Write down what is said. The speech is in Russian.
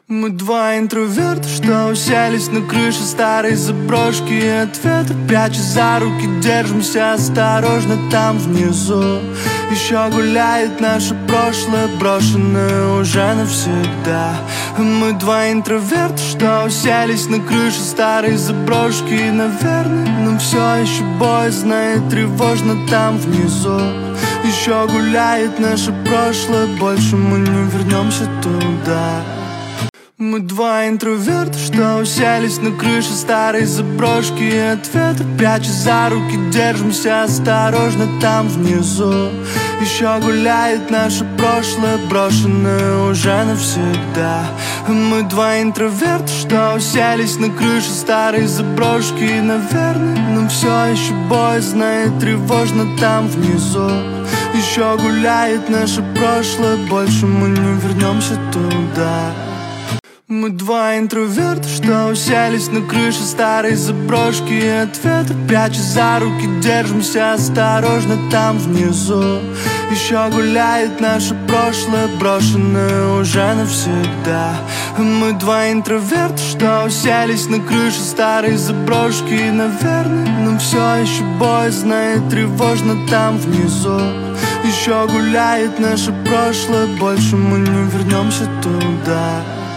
Мы два интроверта, что уселись на крыше старой заброшки, и от ветра, пряча за руки, держимся осторожно там внизу. Еще гуляет наше прошлое, брошенное уже навсегда. Мы два интроверта, что уселись на крыше старой заброшки, и, наверное, нам все еще боязно и тревожно там внизу. Еще гуляет наше прошлое, больше мы не вернемся туда. Мы два интроверта, что уселись на крыше старой заброшки, и от ветра, пряча за руки, держимся осторожно там внизу. Еще гуляет наше прошлое, брошенное уже навсегда. Мы два интроверта, что уселись на крыше старой заброшки, и, наверное, нам все еще боязно и тревожно там внизу. Еще гуляет наше прошлое, больше мы не вернемся туда. Мы два интроверта, что уселись на крыше старой заброшки, и от ветра, пряча за руки, держимся осторожно там внизу. Еще гуляет наше прошлое, брошенное уже навсегда. Мы два интроверта, что уселись на крыше старой заброшки, и, наверное, нам все еще боязно и тревожно там внизу. Еще гуляет наше прошлое, больше мы не вернемся туда.